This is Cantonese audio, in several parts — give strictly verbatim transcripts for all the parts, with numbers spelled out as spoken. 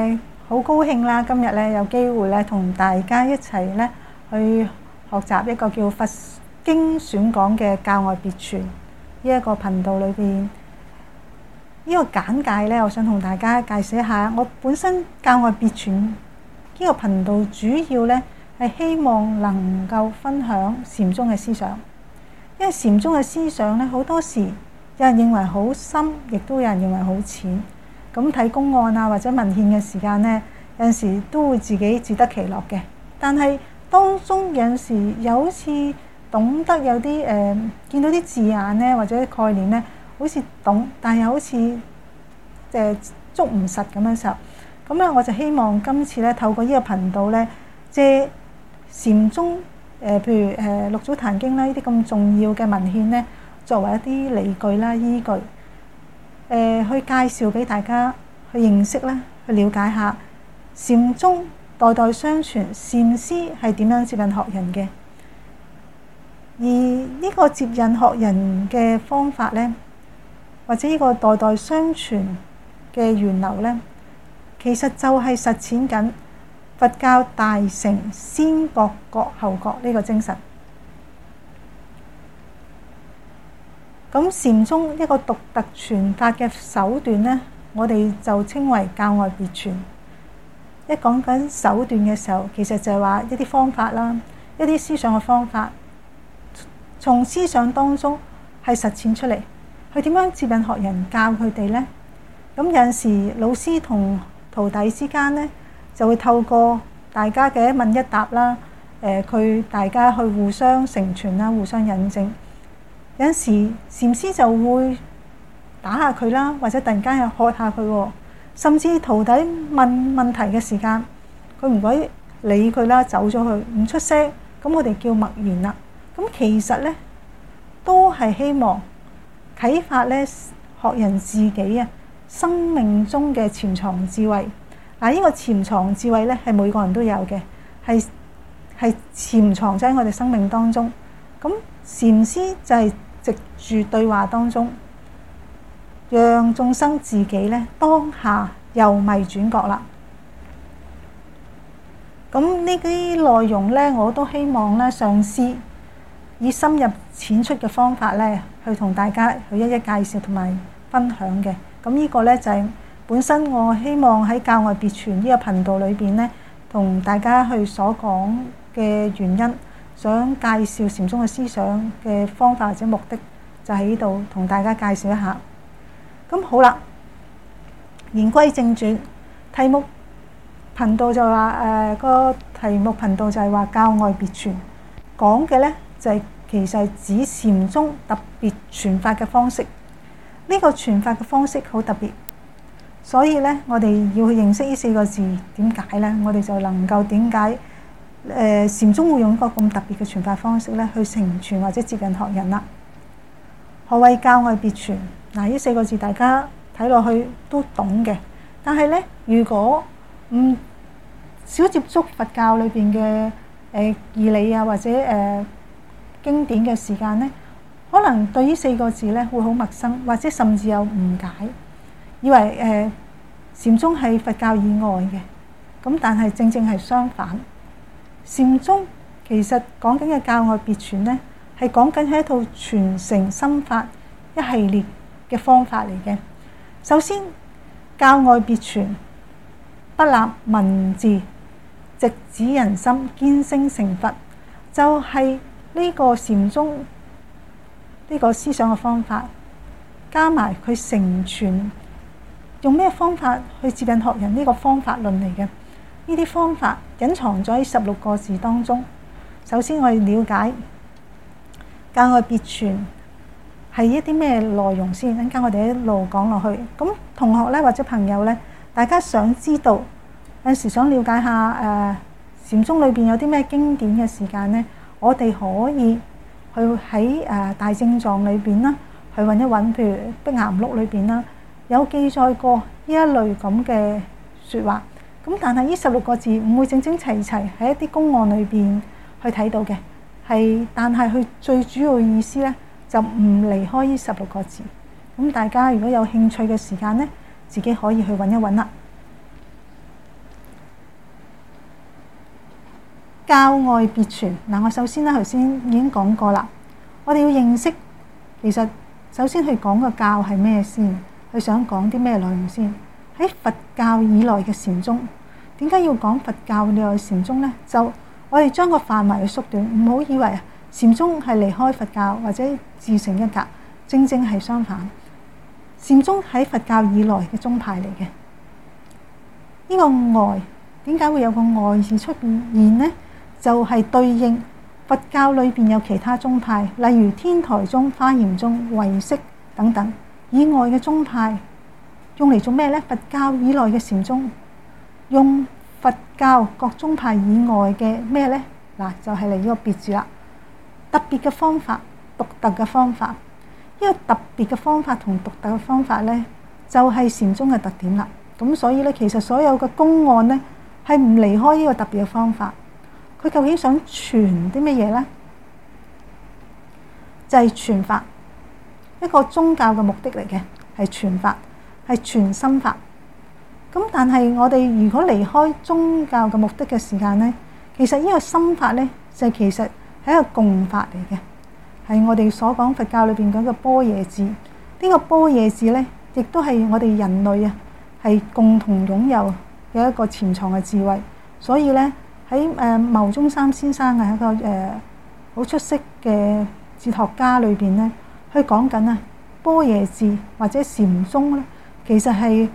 誒好高興啦！今日咧有機會咧同大家一齊咧去學習一個叫佛經選講嘅教外別傳呢一個頻道裏邊。呢個簡介咧，我想同大家介紹一下。我本身教外別傳呢個頻道主要咧係希望能夠分享禪宗嘅思想，因為禪宗嘅思想咧好多時有人認為好深，亦都有人認為好淺。咁睇公案啊或者文獻嘅時間咧，有陣時都會自己自得其樂嘅。但係當中有陣時又好似懂得有啲誒、呃、見到啲字眼咧或者概念咧，好似懂，但係又好似誒捉唔實咁樣時候。咁咧我就希望今次咧透過呢個頻道咧，借禪宗誒、呃、譬如誒、呃、六祖壇經啦呢啲咁重要嘅文獻咧，作為一啲理據啦依據。誒、呃、去介紹俾大家去認識啦，去了解下禪宗代代相傳，禪師係點樣接引學人嘅。而呢個接引學人嘅方法呢，或者呢個代代相傳嘅源流呢，其實就係實踐緊佛教大乘先覺覺後覺呢個精神。咁禪宗一個獨特傳法嘅手段呢，我哋就稱為教外別傳。一講緊手段嘅時候，其實就係話一啲方法啦，一啲思想嘅方法，從思想當中係實踐出嚟，去點樣接引學人，教佢哋呢？咁有陣時老師同徒弟之間呢，就會透過大家嘅一問一答啦，誒，佢大家去互相成全啦，互相引證。有陣時禪師就會打下佢啦，或者突然間又喝下佢，甚至徒弟問問題嘅時間，佢唔鬼理佢啦，走咗去唔出聲，咁我哋叫默然啦。咁其實呢，都係希望啟發呢學人自己啊生命中嘅潛藏智慧。嗱，呢個潛藏智慧呢，係每個人都有嘅，係係潛藏喺我哋生命當中。咁禪師就係藉住對話當中，讓眾生自己咧當下由迷轉覺啦。咁呢啲內容咧，我都希望咧上師以深入淺出嘅方法咧，去同大家去一一介紹同埋分享嘅。咁呢個咧就係本身我希望喺教外別傳呢個頻道裏邊咧，同大家去所講嘅原因。想介紹禪宗嘅思想嘅方法或者目的，就喺呢度同大家介紹一下。咁好啦，言歸正傳，題目頻道就話誒個題目頻道就係話教外別傳，講嘅呢就係、是、其實係指禪宗特別傳法嘅方式。呢、這個傳法嘅方式好特別，所以呢，我哋要去認識呢四個字點解呢？我哋就能夠點解？誒、呃、禪宗會用一個咁特別嘅傳法方式咧，去成傳或者接引學人啦。何謂教外別傳？嗱，呢四個字大家睇落去都懂嘅，但係咧，如果唔少接觸佛教裏邊嘅誒義理啊，或者誒、呃、經典嘅時間咧，可能對呢四個字咧會好陌生，或者甚至有誤解，以為誒、呃、禪宗係佛教以外嘅。咁但係正正係相反。禪宗其實講緊嘅教外別傳呢，係講緊係一套傳承心法一系列嘅方法嚟嘅。首先，教外別傳不立文字，直指人心，見性成佛，就係、是、呢個禪宗呢個思想嘅方法，加埋佢成傳，用咩方法去接引學人呢個方法論嚟嘅。呢啲方法隱藏咗喺十六個字當中。首先我哋了解教外別傳係一啲咩內容先，陣間我哋一路講落去。咁同學咧或者朋友咧，大家想知道有時想了解下誒禪宗裏邊有啲咩經典嘅時間咧，我哋可以去喺誒大正藏裏邊啦，去揾一揾，譬如《碧岩錄》裏邊啦，有記載過呢一類咁嘅説話。咁但係呢十六個字唔會整整齊齊喺一啲公案裏邊去睇到嘅，係但係佢最主要嘅意思咧就唔離開呢十六個字。咁大家如果有興趣嘅時間咧，自己可以去揾一揾啦。 教外別傳。嗱，我首先咧頭先已經講過啦，我哋要認識其實首先去講個教係咩先，佢想講啲咩內容先。喺佛教以來嘅禪宗，點解要講佛教以來嘅禪宗呢？就我哋將個範圍去縮短，唔好以為禪宗係離開佛教或者自成一格，正正係相反。禪宗喺佛教以來嘅宗派嚟嘅。呢個外點解會有個外字出現呢？就係對應佛教裏邊有其他宗派，例如天台宗、華嚴宗、唯識等等以外嘅宗派，用嚟做咩呢？佛教以內嘅禪宗用佛教各宗派以外嘅咩呢？嗱，就係嚟呢個別字啦。特別嘅方法，獨特嘅方法。呢個特別嘅方法同獨特嘅方法呢，就係禪宗嘅特點啦。咁所以呢，其實所有嘅公案呢，係唔離開呢個特別嘅方法。佢究竟想傳啲乜嘢呢？就係傳法，一個宗教嘅目的嚟嘅，係傳法，係傳心法。咁但係我哋如果離開宗教嘅目的嘅時間呢，其實呢個心法呢，就其實係一個共法嚟嘅，係我哋所講佛教裏邊講嘅般若智。呢個般若智呢，亦都係我哋人類啊，係共同擁有嘅一個潛藏嘅智慧。所以呢，喺誒牟宗三先生嘅一個誒好出色嘅哲學家裏邊呢，佢講緊啊般若智或者禪宗咧，其實係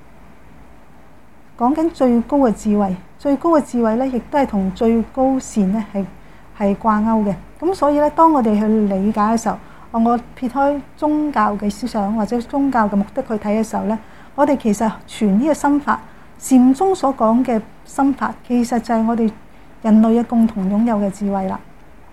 講緊最高嘅智慧。最高嘅智慧咧，亦都係同最高善咧係係掛鈎嘅。咁所以咧，當我哋去理解嘅時候，我撇開宗教嘅思想或者宗教嘅目的去睇嘅時候咧，我哋其實傳呢個心法，禪宗所講嘅心法，其實就係我哋人類嘅共同擁有嘅智慧啦。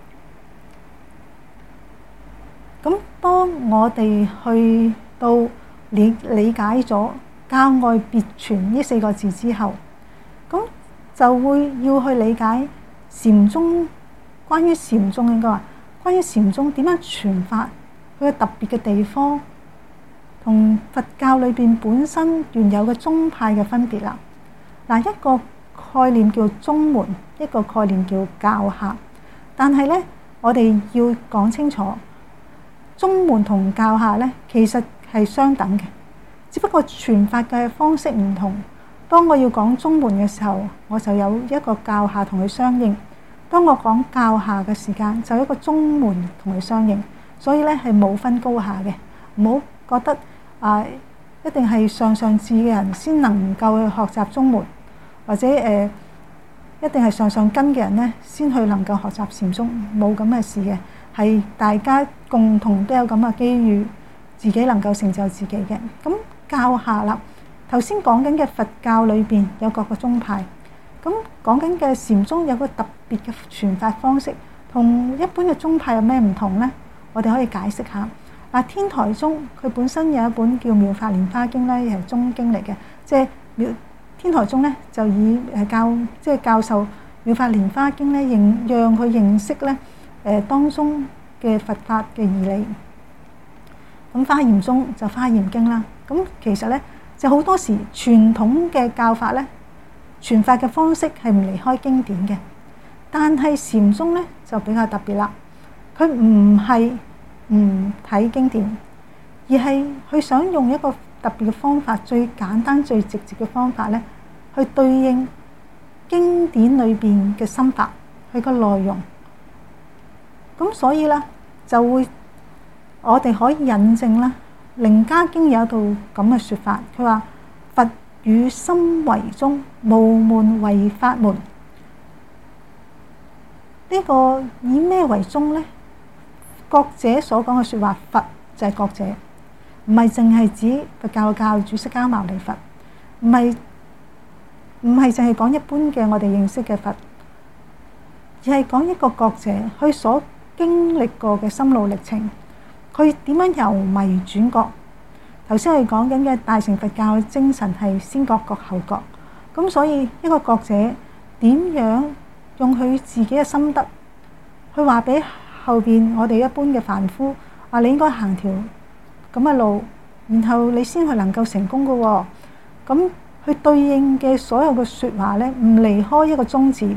咁當我哋去到理理解咗教外別傳呢四個字之後，咁就會要去理解禪宗。關於禪宗應該話，關於禪宗點樣傳法，佢嘅特別嘅地方，同佛教裏邊本身原有嘅宗派嘅分別啦。嗱，一個概念叫宗門，一個概念叫教下。但係咧，我哋要講清楚，宗門同教下咧，其實係相等嘅，只不過傳法嘅方式唔同。當我要講宗門嘅時候，我就有一個教下同佢相應。當我講教下嘅時間，就有一個宗門同佢相應。所以咧係冇分高下嘅，唔好覺得啊、呃、一定係上上智嘅人先能夠去學習宗門，或者誒、呃、一定係上上根嘅人咧先去能夠學習禪宗，冇咁嘅事嘅。係大家共同都有咁嘅機遇，自己能夠成就自己嘅。咁教下啦，頭先講緊嘅佛教裏邊有各個宗派。咁講緊嘅禪宗有個特別嘅傳法方式，同一般嘅宗派有咩唔同呢？我哋可以解釋下。嗱，天台宗佢本身有一本叫《妙法蓮華經》咧，係宗經嚟嘅，即係妙天台宗咧就以誒教即係教授《妙法蓮華經》咧，認讓佢認識咧誒當中嘅佛法嘅義理。咁華嚴宗就《華嚴經》啦。咁其實咧就好多時傳統嘅教法咧，傳法嘅方式係唔離開經典嘅，但係禪宗咧就比較特別啦。佢唔係唔睇經典，而係佢想用一個特別嘅方法，最簡單、最直接嘅方法咧，去對應經典裏邊嘅心法，佢個內容。咁所以咧就會我哋可以引證啦，《楞伽經》有一道咁嘅説法，佢話佛與心為宗，無門為法門。呢個以咩為宗呢？覺者所講嘅説話，佛就係覺者，唔係淨係指佛教嘅教主釋迦牟尼佛，唔係唔係淨係講一般嘅我哋認識嘅佛，而係講一個覺者佢所經歷過嘅心路歷程，佢點樣由迷轉覺。頭先我哋講緊嘅大乘佛教嘅精神係先覺覺後覺，咁所以一個覺者點樣用佢自己嘅心得去話俾後邊我哋一般嘅凡夫話，你應該行條咁嘅路，然後你先去能夠成功嘅喎。咁佢對應嘅所有嘅説話咧，唔離開一個宗旨，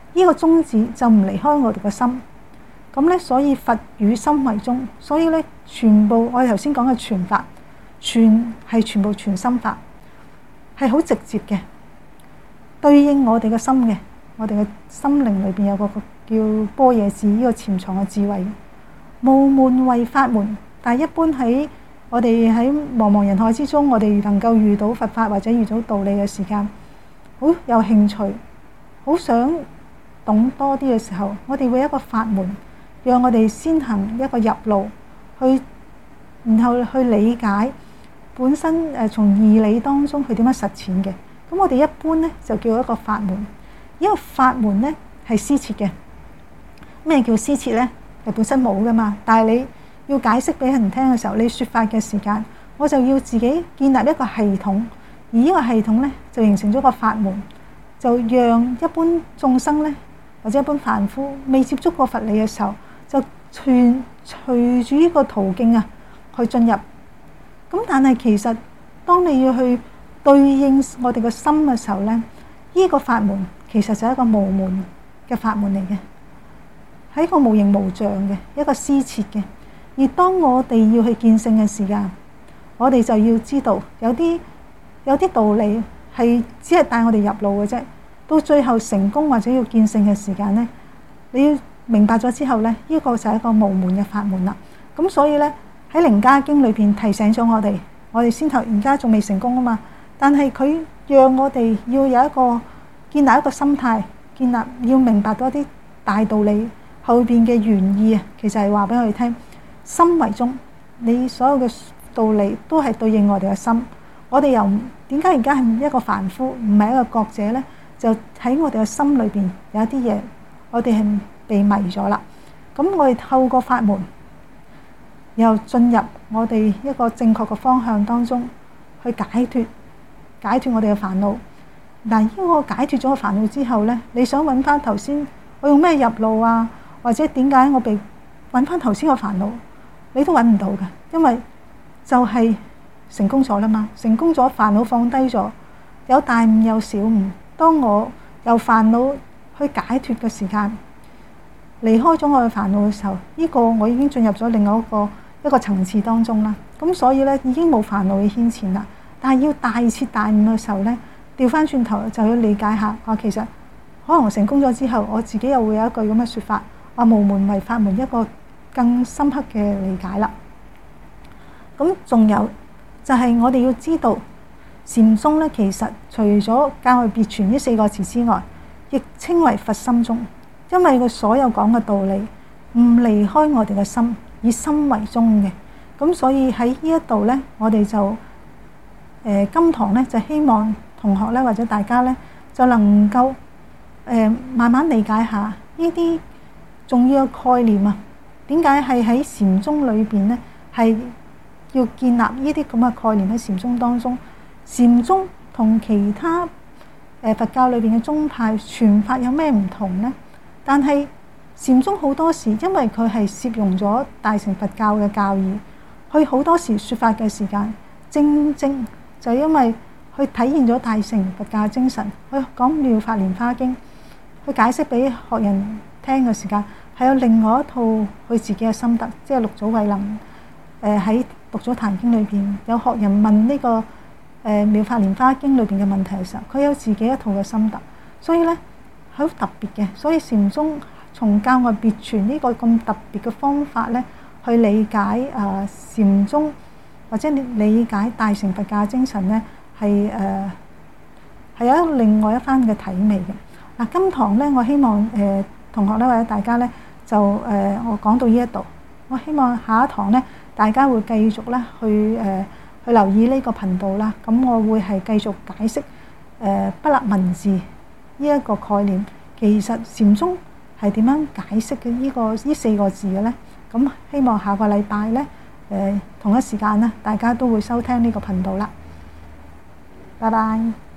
呢個宗旨就唔離開我哋個心。咁咧，所以佛與心為宗，所以咧全部我哋頭先講嘅傳法，傳係全部傳心法，係好直接嘅，對應我哋嘅心嘅。我哋嘅心靈裏邊有個叫般若智，呢個潛藏嘅智慧。無門為法門，但係一般喺我哋喺茫茫人海之中，我哋能夠遇到佛法或者遇到道理嘅時間，好有興趣，好想懂多啲嘅時候，我哋會有一個法門，讓我哋先行一個入路去，然後去理解本身誒從義理當中去點樣實踐嘅。咁我哋一般咧就叫一個法門。呢個法門咧係施設嘅。咩叫施設咧？係本身冇噶嘛，但係你要解釋俾人聽嘅時候，你説法嘅時間，我就要自己建立一個系統，而呢個系統咧就形成咗個法門，就讓一般眾生咧或者一般凡夫未接觸過佛理嘅時候，就隨隨住呢個途徑啊去進入。咁但係其實當你要去對應我哋個心嘅時候咧，呢個法門其實就係一個無門嘅法門嚟嘅，係一個無形無象嘅一個施設嘅。而當我哋要去見性嘅時間，我哋就要知道有啲有啲道理係只係帶我哋入路嘅啫。到最後成功或者要見性嘅時間咧，你要明白咗之後咧，呢個就係一個無門嘅法門啦。咁所以咧喺《楞伽經》裏邊提醒咗我哋，我哋先頭而家仲未成功啊嘛，但係佢讓我哋要有一個建立一個心態，建立要明白多啲大道理後邊嘅原意啊。其實係話俾我哋聽，心為宗，你所有嘅道理都係對應我哋嘅心。我哋又點解而家係一個凡夫，唔係一個覺者呢？就喺我哋嘅心裏邊有一啲嘢，我哋係被迷咗啦。咁我哋透過法門，又進入我哋一個正確嘅方向當中，去解脫解脫我哋嘅煩惱。但係呢個解脫咗個煩惱之後呢，你想揾翻頭先我用咩入路啊，或者點解我被揾翻頭先個煩惱，你都揾唔到嘅，因為就係成功咗啦嘛。成功咗，煩惱放低咗，有大悟有小悟。當我由煩惱去解脫嘅時間，離開咗我嘅煩惱嘅時候，呢個我已經進入咗另外一個一個層次當中啦。咁所以呢，已經冇煩惱去牽纏啦。但係要大徹大悟嘅時候呢，調翻轉頭就要理解下，啊其實可能成功咗之後，我自己又會有一句咁嘅説法，啊無門為法門，一個更深刻嘅理解啦。咁仲有就係我哋要知道禪宗咧，其實除咗教我別傳呢四個字之外，亦稱為佛心宗，因為佢所有講嘅道理唔離開我哋嘅心，以心為宗嘅。咁所以喺呢一度咧，我哋就誒今堂咧就希望同學咧或者大家咧就能夠誒慢慢理解下呢啲重要嘅概念啊。點解係喺禪宗裏邊咧係要建立呢啲咁嘅概念喺禪宗當中？禪宗同其他誒佛教裏邊嘅宗派傳法有咩唔同呢？但係禪宗好多時因為佢係攝用咗大乘佛教嘅教義，佢好多時説法嘅時間，正正就因為佢體現咗大乘佛教嘅精神。佢講《妙法蓮華經》，去解釋俾學人聽嘅時間，係有另外一套佢自己嘅心得，即係六祖慧能誒喺《六祖壇經》裏邊有學人問呢、這個。誒《妙法蓮華經》裏邊嘅問題嘅時候，佢有自己一套嘅心得，所以咧好特別嘅。所以禪宗從教外別傳呢個咁特別嘅方法咧，去理解誒禪宗或者理解大乘佛教精神咧，係誒係有另外一番嘅體味嘅。嗱，今堂咧，我希望誒、呃、同學咧或者大家咧就誒、呃、我講到呢一度，我希望下一堂咧大家會繼續咧去誒。呃去留意呢個頻道啦，咁我會係繼續解釋誒不立文字呢一個概念。其實禪宗係點樣解釋嘅呢個呢四個字嘅咧？咁希望下個禮拜咧誒同一時間咧，大家都會收聽呢個頻道啦。拜拜。